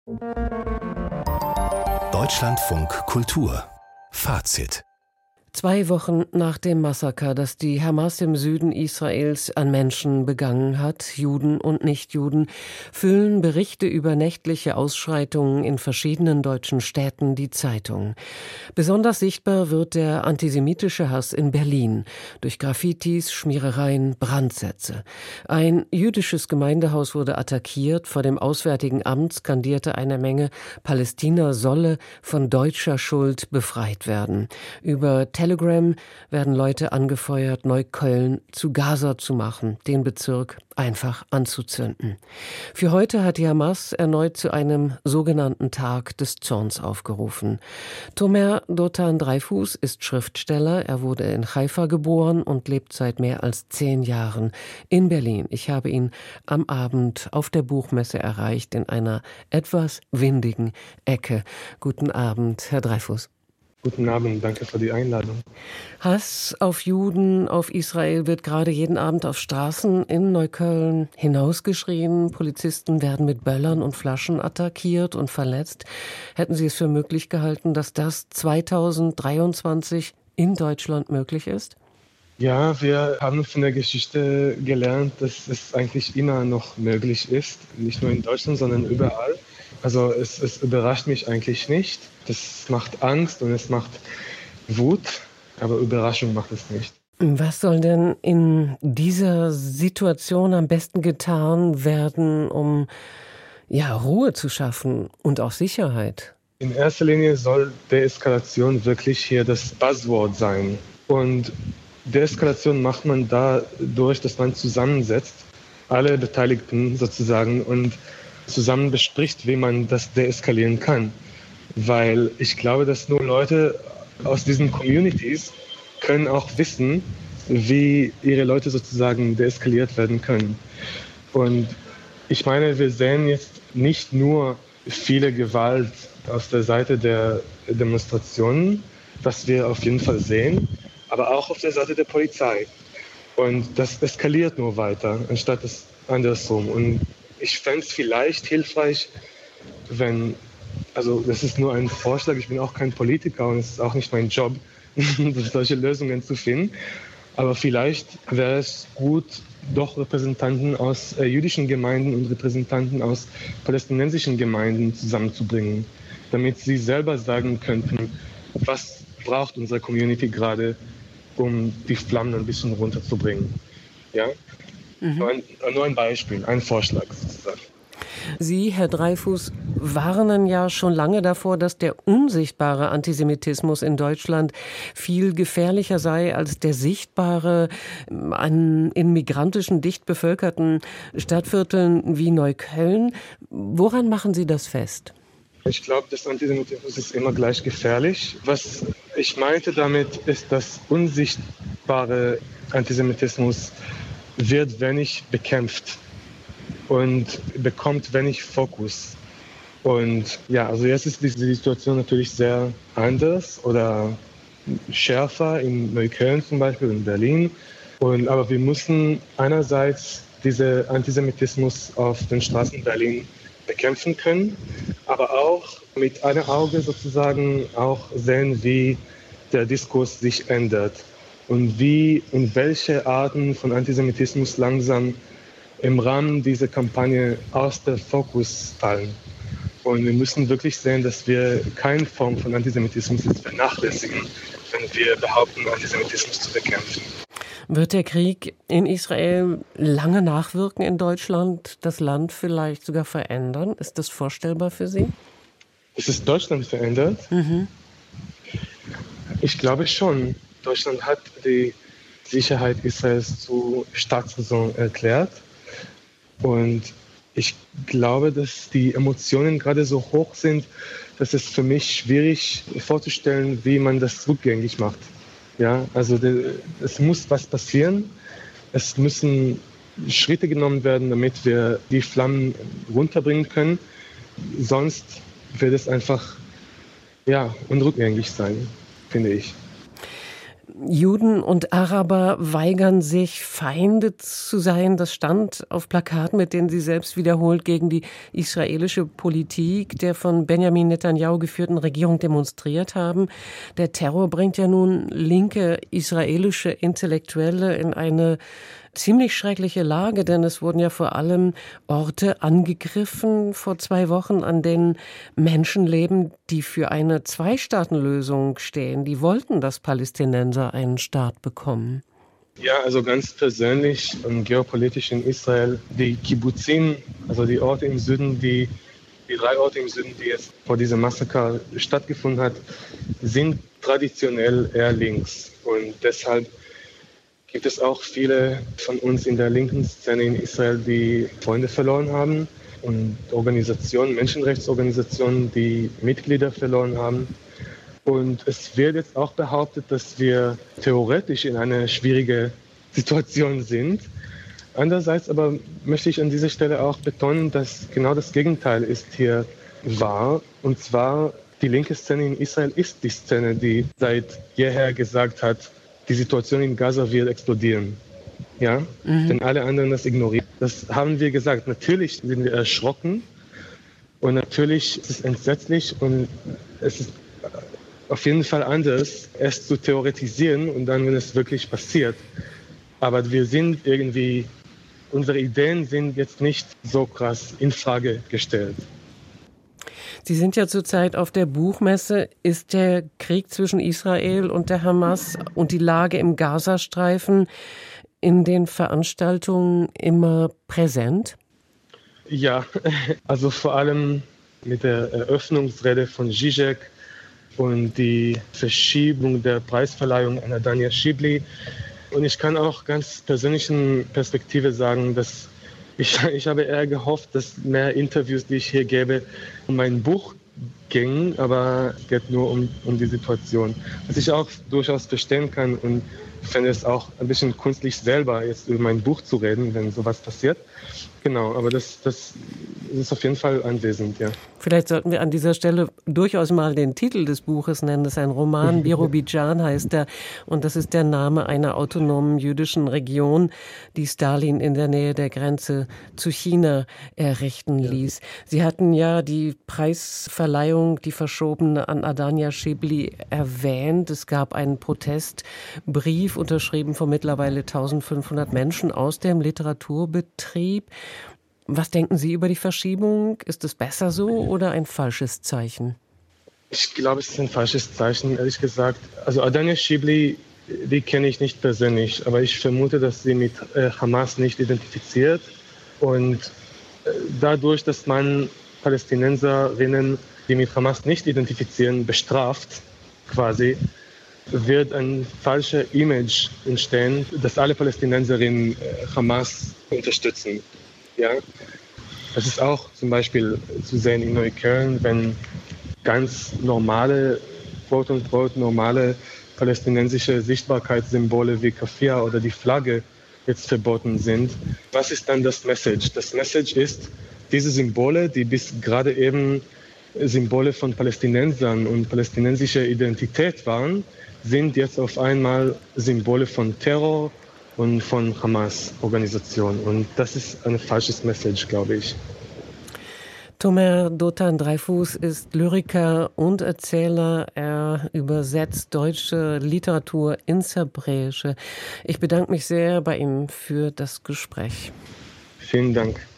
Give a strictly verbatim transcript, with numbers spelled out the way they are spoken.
Deutschlandfunk Kultur Fazit. Zwei Wochen nach dem Massaker, das die Hamas im Süden Israels an Menschen begangen hat, Juden und Nichtjuden, füllen Berichte über nächtliche Ausschreitungen in verschiedenen deutschen Städten die Zeitung. Besonders sichtbar wird der antisemitische Hass in Berlin durch Graffitis, Schmierereien, Brandsätze. Ein jüdisches Gemeindehaus wurde attackiert. Vor dem Auswärtigen Amt skandierte eine Menge: Palästina solle von deutscher Schuld befreit werden. Über Telegram werden Leute angefeuert, Neukölln zu Gaza zu machen, den Bezirk einfach anzuzünden. Für heute hat die Hamas erneut zu einem sogenannten Tag des Zorns aufgerufen. Tomer Dotan Dreyfus ist Schriftsteller. Er wurde in Haifa geboren und lebt seit mehr als zehn Jahren in Berlin. Ich habe ihn am Abend auf der Buchmesse erreicht, in einer etwas windigen Ecke. Guten Abend, Herr Dreyfus. Guten Abend, danke für die Einladung. Hass auf Juden, auf Israel wird gerade jeden Abend auf Straßen in Neukölln hinausgeschrien. Polizisten werden mit Böllern und Flaschen attackiert und verletzt. Hätten Sie es für möglich gehalten, dass das zweitausenddreiundzwanzig in Deutschland möglich ist? Ja, wir haben von der Geschichte gelernt, dass es eigentlich immer noch möglich ist. Nicht nur in Deutschland, sondern überall. Also es, es überrascht mich eigentlich nicht. Das macht Angst und es macht Wut, aber Überraschung macht es nicht. Was soll denn in dieser Situation am besten getan werden, um ja, Ruhe zu schaffen und auch Sicherheit? In erster Linie soll Deeskalation wirklich hier das Buzzword sein. Und Deeskalation macht man dadurch, dass man zusammensetzt, alle Beteiligten sozusagen, und zusammen bespricht, wie man das deeskalieren kann. Weil ich glaube, dass nur Leute aus diesen Communities können auch wissen, wie ihre Leute sozusagen deeskaliert werden können. Und ich meine, wir sehen jetzt nicht nur viele Gewalt auf der Seite der Demonstrationen, was wir auf jeden Fall sehen, aber auch auf der Seite der Polizei. Und das eskaliert nur weiter, anstatt es andersrum. Und ich fände es vielleicht hilfreich, wenn, also das ist nur ein Vorschlag, ich bin auch kein Politiker und es ist auch nicht mein Job, solche Lösungen zu finden, aber vielleicht wäre es gut, doch Repräsentanten aus äh, jüdischen Gemeinden und Repräsentanten aus palästinensischen Gemeinden zusammenzubringen, damit sie selber sagen könnten, was braucht unsere Community gerade, um die Flammen ein bisschen runterzubringen. Ja? Mhm. Nur, ein, nur ein Beispiel, ein Vorschlag sozusagen. Sie, Herr Dreyfus, warnen ja schon lange davor, dass der unsichtbare Antisemitismus in Deutschland viel gefährlicher sei als der sichtbare an, in migrantischen, dicht bevölkerten Stadtvierteln wie Neukölln. Woran machen Sie das fest? Ich glaube, dass Antisemitismus ist immer gleich gefährlich. Was ich meinte damit, ist, dass unsichtbare Antisemitismus wird wenig bekämpft und bekommt wenig Fokus. Und ja, also jetzt ist diese Situation natürlich sehr anders oder schärfer in Neukölln zum Beispiel, in Berlin. Und, aber wir müssen einerseits diesen Antisemitismus auf den Straßen Berlin bekämpfen können, aber auch mit einem Auge sozusagen auch sehen, wie der Diskurs sich ändert und wie und welche Arten von Antisemitismus langsam im Rahmen dieser Kampagne aus dem Fokus fallen. Und wir müssen wirklich sehen, dass wir keine Form von Antisemitismus jetzt vernachlässigen, wenn wir behaupten, Antisemitismus zu bekämpfen. Wird der Krieg in Israel lange nachwirken in Deutschland, das Land vielleicht sogar verändern? Ist das vorstellbar für Sie? Ist es Deutschland verändert? Mhm. Ich glaube schon. Deutschland hat die Sicherheit Israels zu Staatsräson erklärt. Und ich glaube, dass die Emotionen gerade so hoch sind, dass es für mich schwierig vorzustellen, wie man das rückgängig macht. Ja, also de, es muss was passieren. Es müssen Schritte genommen werden, damit wir die Flammen runterbringen können. Sonst wird es einfach ja, unrückgängig sein, finde ich. Juden und Araber weigern sich, Feinde zu sein. Das stand auf Plakaten, mit denen sie selbst wiederholt gegen die israelische Politik der von Benjamin Netanyahu geführten Regierung demonstriert haben. Der Terror bringt ja nun linke israelische Intellektuelle in eine ziemlich schreckliche Lage, denn es wurden ja vor allem Orte angegriffen vor zwei Wochen, an denen Menschen leben, die für eine Zwei-Staaten-Lösung stehen. Die wollten, dass Palästinenser einen Staat bekommen. Ja, also ganz persönlich und geopolitisch in Israel, die Kibbuzim, also die Orte im Süden, die, die drei Orte im Süden, die jetzt vor diesem Massaker stattgefunden hat, sind traditionell eher links. Und deshalb gibt es auch viele von uns in der linken Szene in Israel, die Freunde verloren haben und Organisationen, Menschenrechtsorganisationen, die Mitglieder verloren haben. Und es wird jetzt auch behauptet, dass wir theoretisch in einer schwierigen Situation sind. Andererseits aber möchte ich an dieser Stelle auch betonen, dass genau das Gegenteil ist hier wahr. Und zwar die linke Szene in Israel ist die Szene, die seit jeher gesagt hat, die Situation in Gaza wird explodieren. Ja? Mhm. Denn alle anderen das ignorieren. Das haben wir gesagt. Natürlich sind wir erschrocken und natürlich ist es entsetzlich und es ist auf jeden Fall anders, es zu theoretisieren und dann, wenn es wirklich passiert. Aber wir sind irgendwie, unsere Ideen sind jetzt nicht so krass in Frage gestellt. Sie sind ja zurzeit auf der Buchmesse. Ist der Krieg zwischen Israel und der Hamas und die Lage im Gazastreifen in den Veranstaltungen immer präsent? Ja, also vor allem mit der Eröffnungsrede von Zizek und die Verschiebung der Preisverleihung an Adania Shibli. Und ich kann auch ganz persönlichen Perspektive sagen, dass Ich, ich habe eher gehofft, dass mehr Interviews, die ich hier gebe, um mein Buch gingen, aber es geht nur um, um die Situation. Was ich auch durchaus verstehen kann und ich fände es auch ein bisschen künstlich selber, jetzt über mein Buch zu reden, wenn sowas passiert. Genau, aber das, das ist auf jeden Fall anwesend, ja. Vielleicht sollten wir an dieser Stelle durchaus mal den Titel des Buches nennen. Das ist ein Roman, Birobidschan heißt er. Und das ist der Name einer autonomen jüdischen Region, die Stalin in der Nähe der Grenze zu China errichten ließ. Sie hatten ja die Preisverleihung, die verschobene an Adania Shibli erwähnt. Es gab einen Protestbrief, unterschrieben von mittlerweile eintausendfünfhundert Menschen aus dem Literaturbetrieb. Was denken Sie über die Verschiebung? Ist es besser so oder ein falsches Zeichen? Ich glaube, es ist ein falsches Zeichen, ehrlich gesagt. Also Adania Shibli, die kenne ich nicht persönlich, aber ich vermute, dass sie mit äh, Hamas nicht identifiziert. Und äh, dadurch, dass man Palästinenserinnen, die mit Hamas nicht identifizieren, bestraft, quasi, wird ein falsches Image entstehen, dass alle Palästinenserinnen äh, Hamas unterstützen. Ja, das ist auch zum Beispiel zu sehen in Neukölln, wenn ganz normale, quote unquote, normale palästinensische Sichtbarkeitssymbole wie Kafir oder die Flagge jetzt verboten sind. Was ist dann das Message? Das Message ist, diese Symbole, die bis gerade eben Symbole von Palästinensern und palästinensischer Identität waren, sind jetzt auf einmal Symbole von Terror und von Hamas-Organisationen. Und das ist ein falsches Message, glaube ich. Tomer Dotan Dreifuß ist Lyriker und Erzähler. Er übersetzt deutsche Literatur ins Hebräische. Ich bedanke mich sehr bei ihm für das Gespräch. Vielen Dank.